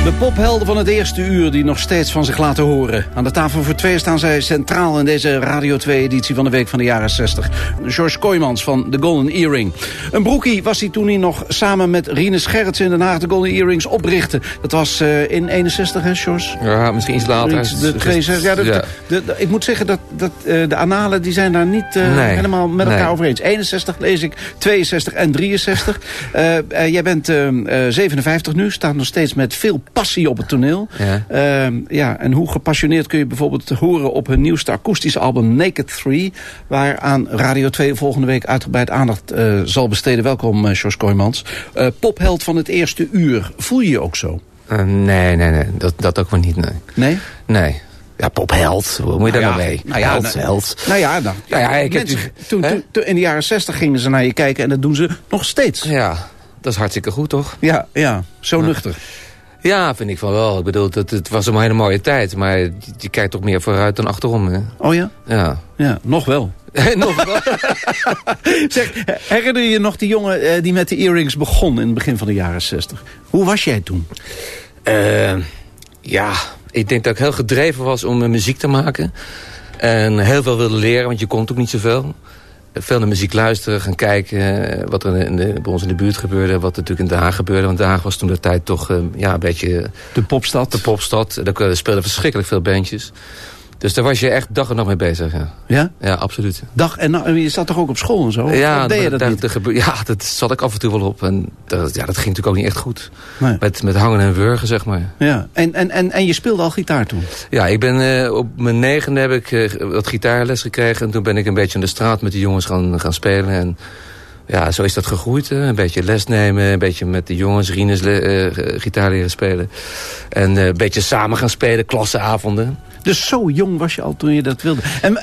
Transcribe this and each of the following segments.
De pophelden van het eerste uur die nog steeds van zich laten horen. Aan de tafel voor twee staan zij centraal in deze Radio 2-editie van de Week van de Jaren 60. George Kooijmans van The Golden Earring. Een broekie was hij toen hij nog samen met Rinus Gerritsen in Den Haag de Golden Earrings oprichtte. Dat was in 61, hè, George? Ja, misschien iets later. Ik moet zeggen dat de annalen die zijn daar niet helemaal met elkaar over eens. 61 lees ik, 62 en 63. Jij bent 57 nu, staat nog steeds met veel passie op het toneel. Ja. En hoe gepassioneerd kun je bijvoorbeeld horen op hun nieuwste akoestische album Naked 3, waaraan Radio 2 volgende week uitgebreid aandacht zal besteden. Welkom, George Kooijmans. Popheld van het eerste uur. Voel je je ook zo? Nee. Dat ook wel niet, nee. Nee? Nee. Ja, popheld. Hoe moet je daar nou mee? Held. Toen in de jaren 60 gingen ze naar je kijken en dat doen ze nog steeds. Ja, dat is hartstikke goed, toch? Ja, zo nuchter. Ja, vind ik van wel. Ik bedoel, het was een hele mooie tijd. Maar je kijkt toch meer vooruit dan achterom, hè? Oh ja? Ja, nog wel. Nog wel. Zeg, herinner je je nog die jongen die met de earrings begon in het begin van de jaren 60? Hoe was jij toen? Ja, ik denk dat ik heel gedreven was om muziek te maken. En heel veel wilde leren, want je kon ook niet zoveel. Veel naar muziek luisteren, gaan kijken wat er bij ons in de buurt gebeurde. Wat er natuurlijk in Den Haag gebeurde. Want Den Haag was toen de tijd toch een beetje... De popstad. De popstad. Daar speelden verschrikkelijk veel bandjes. Dus daar was je echt dag en nacht mee bezig. Ja? Ja, absoluut. Dag en nacht. Je zat toch ook op school en zo? Ja, deed je dat niet? Dat zat ik af en toe wel op. En dat ging natuurlijk ook niet echt goed. Nee. Met hangen en wurgen, zeg maar. Ja. En je speelde al gitaar toen? Ja, ik ben op mijn 9e heb ik wat gitaarles gekregen. En toen ben ik een beetje aan de straat met de jongens gaan spelen. En ja, zo is dat gegroeid. Een beetje les nemen, een beetje met de jongens, Rinus gitaar leren spelen. En een beetje samen gaan spelen, klasseavonden. Dus zo jong was je al toen je dat wilde.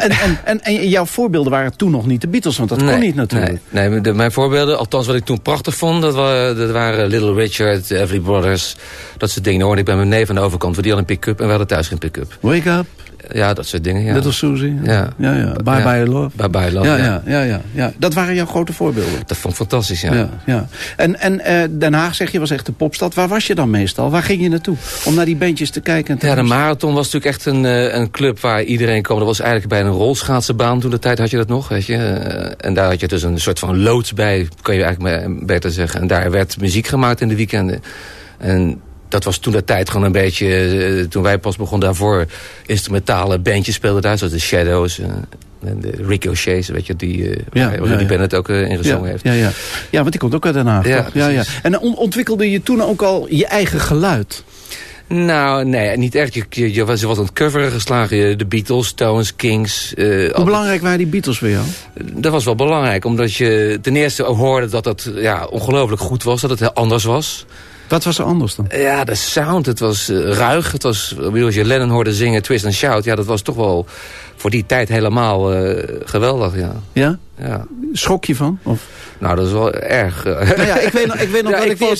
En jouw voorbeelden waren toen nog niet de Beatles, want dat kon niet natuurlijk. Nee, mijn voorbeelden, althans wat ik toen prachtig vond, dat waren Little Richard, Everly Brothers, dat soort dingen. Hoorde ik bij mijn neef aan de overkant, want die had een pick-up en we hadden thuis geen pick-up. Wake Up. Ja, dat soort dingen, ja. Little Susie. Ja. Bye Bye Love. Bye Bye Love, ja. Dat waren jouw grote voorbeelden. Dat vond ik fantastisch, ja. En Den Haag, zeg je, was echt de popstad. Waar was je dan meestal? Waar ging je naartoe? Om naar die bandjes te kijken? En de Marathon was natuurlijk echt een club waar iedereen kwam. Dat was eigenlijk bij een rolschaatsenbaan toen de tijd had je dat nog, weet je. En daar had je dus een soort van loods bij, kan je eigenlijk beter zeggen. En daar werd muziek gemaakt in de weekenden. En dat was toen de tijd gewoon een beetje... toen wij pas begonnen daarvoor... instrumentale bandjes speelden daar. Zoals de Shadows en de Ricochets. Weet je, die Bennett ook ingezongen heeft. Ja, want die komt ook uit Den Haag. Ja. En ontwikkelde je toen ook al je eigen geluid? Nou, nee, niet echt. Je was aan het coveren geslagen. De Beatles, Stones, Kings. Hoe belangrijk waren die Beatles voor jou? Dat was wel belangrijk. Omdat je ten eerste hoorde dat het ongelooflijk goed was. Dat het heel anders was. Wat was er anders dan? Ja, de sound. Het was ruig. Het was, als je Lennon hoorde zingen, Twist and Shout. Ja, dat was toch wel voor die tijd helemaal geweldig, ja. Ja? Ja. Schrok je van? Of? Nou, dat is wel erg. Nou ja, ik weet nog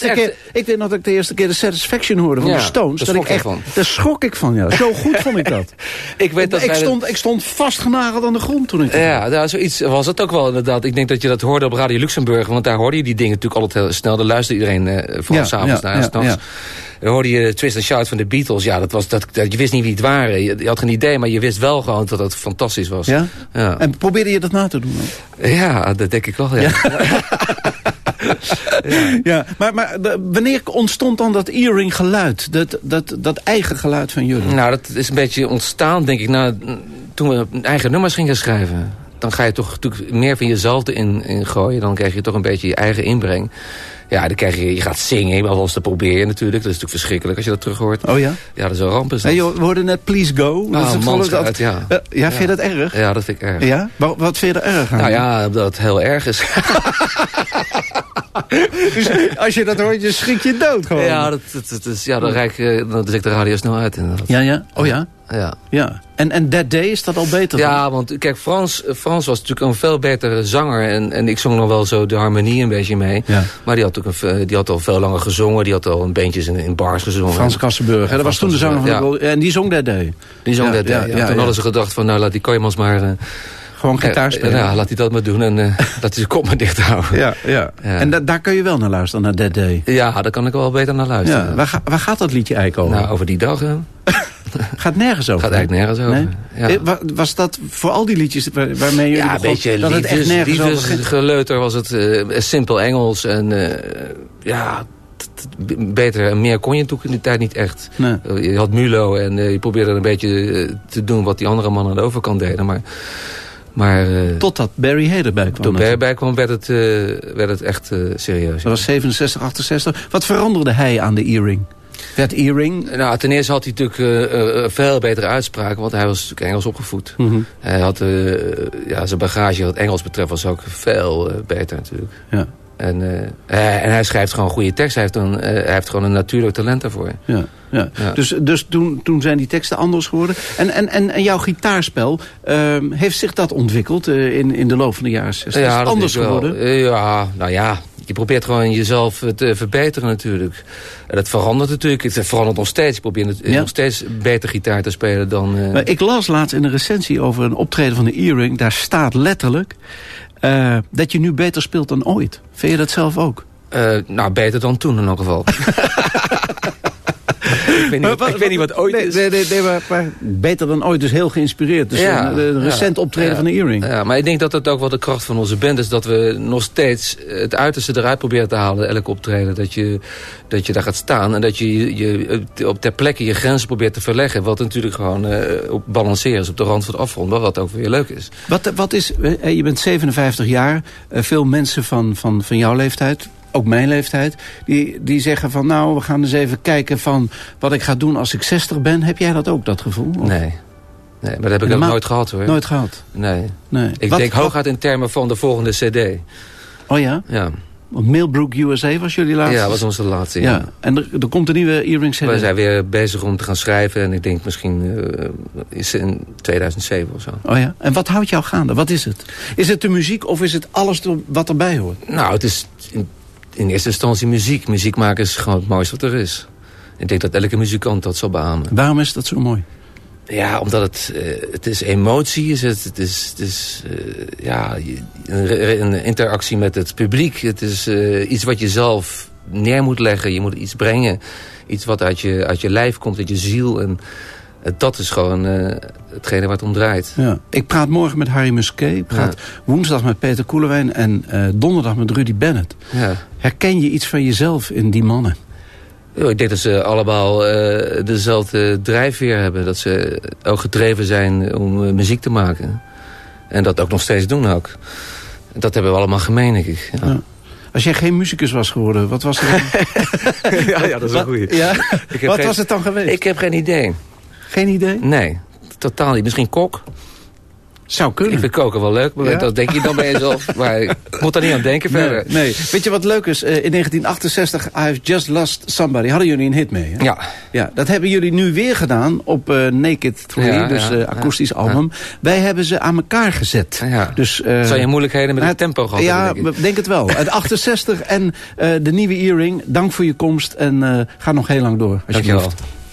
dat ik de eerste keer de Satisfaction hoorde van de Stones. Daar schrok ik van, ja. Zo goed vond ik dat. Ik stond vastgenageld aan de grond toen ik dat ja, zoiets was het ook wel inderdaad. Ik denk dat je dat hoorde op Radio Luxemburg. Want daar hoorde je die dingen natuurlijk altijd heel snel. Daar luisterde iedereen vooral s'avonds naar. S'nachts. Dan hoorde je Twist and Shout van de Beatles. Ja, je wist niet wie het waren. Je had geen idee, maar je wist wel gewoon dat het fantastisch was. Ja? En probeerde je dat na te doen dan? Ja, dat denk ik wel, ja. Ja, maar wanneer ontstond dan dat earring geluid? Dat eigen geluid van jullie? Nou, dat is een beetje ontstaan, denk ik, toen we eigen nummers gingen schrijven. Dan ga je toch natuurlijk meer van jezelf in gooien. Dan krijg je toch een beetje je eigen inbreng. Ja, dan krijg je gaat zingen, maar wel eens te proberen natuurlijk. Dat is natuurlijk verschrikkelijk als je dat terug hoort. Oh ja? Ja, dat is een ramp. We hoorden net Please Go. Vind je dat erg? Ja, dat vind ik erg. Ja? Wat vind je er erg aan? Nou ja, dat het heel erg is. Dus als je dat hoort, je schrik je dood gewoon. Ja, dan zet ik de radio snel uit. Inderdaad. Ja? Oh ja? Ja. En That Day, is dat al beter? Ja, want kijk, Frans was natuurlijk een veel betere zanger. En ik zong nog wel zo de harmonie een beetje mee. Ja. Maar die had al veel langer gezongen. Die had al een bandjes in bars gezongen. Frans Kassenburg, dat was toen de zanger van de... En die zong That Day. Die zong That Day, ja. Toen hadden ze gedacht van, nou laat die Kooijmans maar... Gewoon gitaar spelen? Ja, laat hij dat maar doen en laat hij zijn kop maar dicht houden. Ja. En daar kun je wel naar luisteren, naar That Day? Ja, daar kan ik wel beter naar luisteren. Ja. Waar gaat dat liedje eigenlijk over? Nou, over die dag, hè. Gaat nergens over? Gaat eigenlijk nergens over. Nee? Ja. Was dat voor al die liedjes waarmee jullie begon, beetje dat het echt nergens over ging? Geleuter was het simpel Engels. En beter en meer kon je toen in die tijd niet echt. Nee. Je had Mulo en je probeerde een beetje te doen wat die andere mannen aan de overkant deden. Maar totdat Barry Hay erbij kwam. Toen Barry erbij kwam werd het echt serieus. Dat was 67, 68. Wat veranderde hij aan de E-ring? Werd E-ring? Nou, ten eerste had hij natuurlijk veel betere uitspraken, want hij was natuurlijk Engels opgevoed. Mm-hmm. Hij had zijn bagage wat Engels betreft was ook veel beter natuurlijk. Ja. En hij schrijft gewoon goede teksten. Hij heeft gewoon een natuurlijk talent daarvoor. Ja. Dus toen zijn die teksten anders geworden. En jouw gitaarspel, heeft zich dat ontwikkeld in de loop van de jaren 60? Ja, is anders geworden? Je probeert gewoon jezelf te verbeteren natuurlijk. En dat verandert natuurlijk. Het verandert nog steeds. Je probeert nog steeds beter gitaar te spelen dan... Ik las laatst in een recensie over een optreden van de E-ring. Daar staat letterlijk dat je nu beter speelt dan ooit. Vind je dat zelf ook? Nou, beter dan toen in elk geval. Ik weet niet wat ooit is. Nee, maar beter dan ooit, dus heel geïnspireerd. Dus een recent optreden van de E-ring. Ja, maar ik denk dat dat ook wel de kracht van onze band is. Dat we nog steeds het uiterste eruit proberen te halen. Elke optreden. Dat je daar gaat staan. En dat je op ter plekke je grenzen probeert te verleggen. Wat natuurlijk gewoon op balanceren is. Op de rand van de afgrond. Wat ook weer leuk is. Wat is, je bent 57 jaar. Veel mensen van jouw leeftijd... ook mijn leeftijd, die zeggen van... nou, we gaan eens even kijken van wat ik ga doen als ik 60 ben. Heb jij dat ook, dat gevoel? Of? Nee, maar dat heb ik ook nooit gehad, hoor. Nooit gehad? Nee. Ik denk hooguit in termen van de volgende cd. Oh ja? Ja. Want Millbrook USA was jullie laatste? Ja, was onze laatste, ja. En er komt een nieuwe E-ring cd? We zijn weer bezig om te gaan schrijven. En ik denk misschien is in 2007 of zo. Oh ja? En wat houdt jou gaande? Wat is het? Is het de muziek of is het alles wat erbij hoort? Nou, het is... In eerste instantie muziek. Muziek maken is gewoon het mooiste wat er is. Ik denk dat elke muzikant dat zal beamen. Waarom is dat zo mooi? Ja, omdat het is emotie. Het is een interactie met het publiek. Het is iets wat je zelf neer moet leggen. Je moet iets brengen. Iets wat uit je lijf komt, uit je ziel. En dat is gewoon hetgene waar het om draait. Ja. Ik praat morgen met Harry Musquet. Ik praat woensdag met Peter Koelewijn. En donderdag met Rudy Bennett. Ja. Herken je iets van jezelf in die mannen? Ik denk dat ze allemaal dezelfde drijfveer hebben. Dat ze ook gedreven zijn om muziek te maken. En dat ook nog steeds doen ook. Dat hebben we allemaal gemeen, denk ik. Ja. Als jij geen muzikus was geworden, wat was het dan? ja, dat is een goeie. Ja? Wat was het dan geweest? Ik heb geen idee. Geen idee? Nee, totaal niet. Misschien kok. Zou kunnen. Ik vind koken wel leuk, maar dat denk je dan bij jezelf. Maar ik moet daar niet aan denken verder. Nee. Weet je wat leuk is? In 1968, I've Just Lost Somebody. Hadden jullie een hit mee? Hè? Ja. Dat hebben jullie nu weer gedaan op Naked 3, akoestisch album. Wij hebben ze aan elkaar gezet. Ja. Dus, zou je moeilijkheden met het tempo gehad? Ja, denk het wel. Het 68 en de nieuwe E-ring. Dank voor je komst en ga nog heel lang door. Dankjewel.